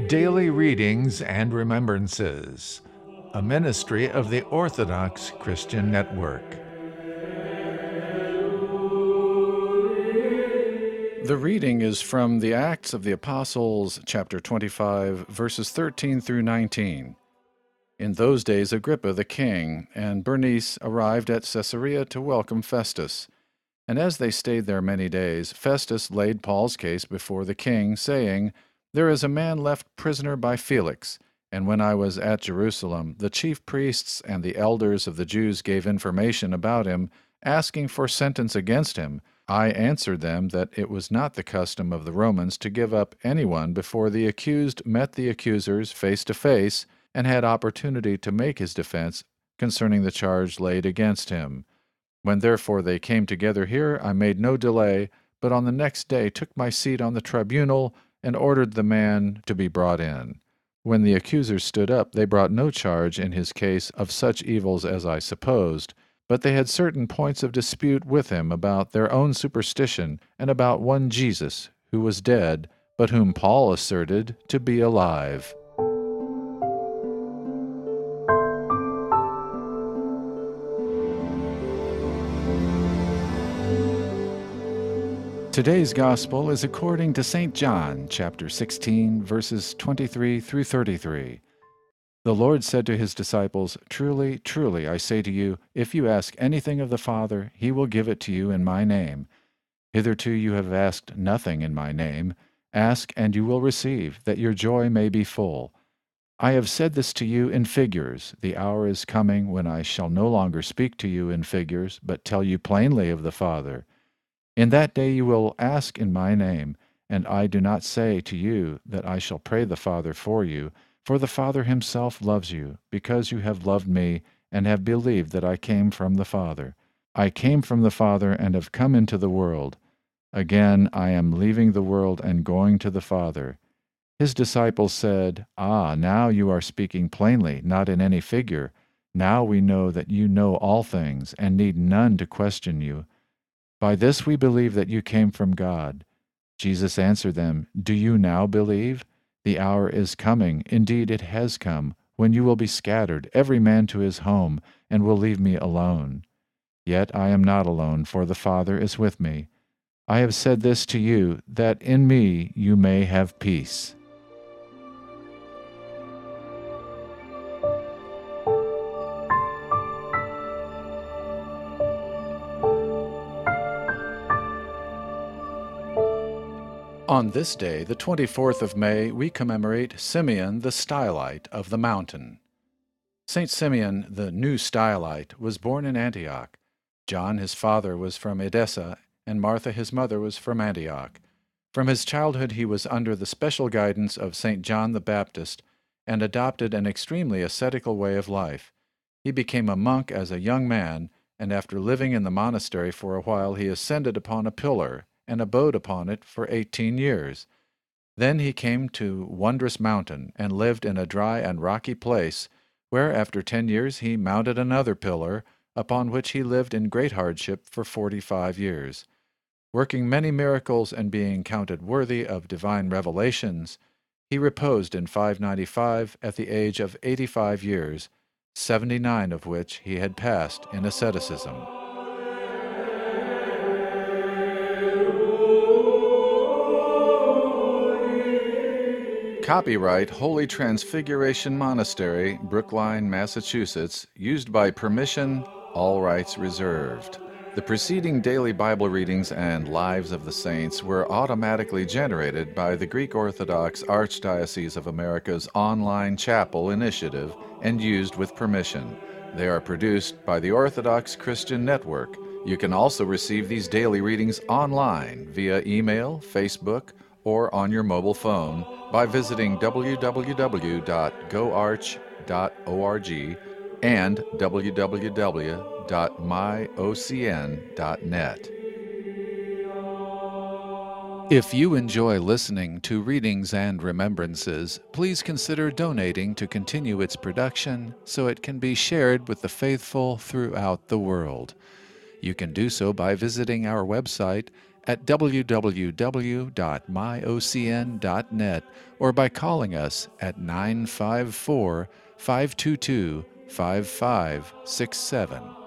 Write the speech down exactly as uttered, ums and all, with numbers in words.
Daily Readings and Remembrances, a ministry of the Orthodox Christian Network. The reading is from the Acts of the Apostles, chapter twenty-five, verses thirteen through nineteen. In those days Agrippa the king and Bernice arrived at Caesarea to welcome Festus. And as they stayed there many days, Festus laid Paul's case before the king, saying, "There is a man left prisoner by Felix, and when I was at Jerusalem, the chief priests and the elders of the Jews gave information about him, asking for sentence against him. I answered them that it was not the custom of the Romans to give up anyone before the accused met the accusers face to face and had opportunity to make his defense concerning the charge laid against him. When therefore they came together here, I made no delay, but on the next day took my seat on the tribunal and ordered the man to be brought in. When the accusers stood up, they brought no charge in his case of such evils as I supposed, but they had certain points of dispute with him about their own superstition and about one Jesus, who was dead, but whom Paul asserted to be alive." Today's Gospel is according to Saint John, chapter sixteen, verses twenty-three through thirty-three. The Lord said to his disciples, "Truly, truly, I say to you, if you ask anything of the Father, he will give it to you in my name. Hitherto you have asked nothing in my name. Ask, and you will receive, that your joy may be full. I have said this to you in figures. The hour is coming when I shall no longer speak to you in figures, but tell you plainly of the Father. In that day you will ask in my name, and I do not say to you that I shall pray the Father for you, for the Father himself loves you, because you have loved me and have believed that I came from the Father. I came from the Father and have come into the world. Again, I am leaving the world and going to the Father." His disciples said, "Ah, now you are speaking plainly, not in any figure. Now we know that you know all things, and need none to question you. By this we believe that you came from God." Jesus answered them, "Do you now believe? The hour is coming, indeed it has come, when you will be scattered, every man to his home, and will leave me alone. Yet I am not alone, for the Father is with me. I have said this to you, that in me you may have peace." On this day, the twenty-fourth of May, we commemorate Simeon the Stylite of the Mountain. Saint Simeon the New Stylite was born in Antioch. John his father was from Edessa, and Martha his mother was from Antioch. From his childhood he was under the special guidance of Saint John the Baptist, and adopted an extremely ascetical way of life. He became a monk as a young man, and after living in the monastery for a while he ascended upon a pillar, and abode upon it for eighteen years. Then he came to Wondrous Mountain, and lived in a dry and rocky place, where after ten years he mounted another pillar, upon which he lived in great hardship for forty-five years. Working many miracles and being counted worthy of divine revelations, he reposed in five ninety-five at the age of eighty-five years, seventy-nine of which he had passed in asceticism. Copyright Holy Transfiguration Monastery, Brookline, Massachusetts, used by permission, all rights reserved. The preceding daily Bible readings and Lives of the Saints were automatically generated by the Greek Orthodox Archdiocese of America's online chapel initiative and used with permission. They are produced by the Orthodox Christian Network. You can also receive these daily readings online via email, Facebook, or on your mobile phone by visiting w w w dot go arch dot org and w w w dot my o c n dot net. If you enjoy listening to Readings and Remembrances, please consider donating to continue its production so it can be shared with the faithful throughout the world. You can do so by visiting our website at w w w dot my o c n dot net or by calling us at nine five four, five two two, five five six seven.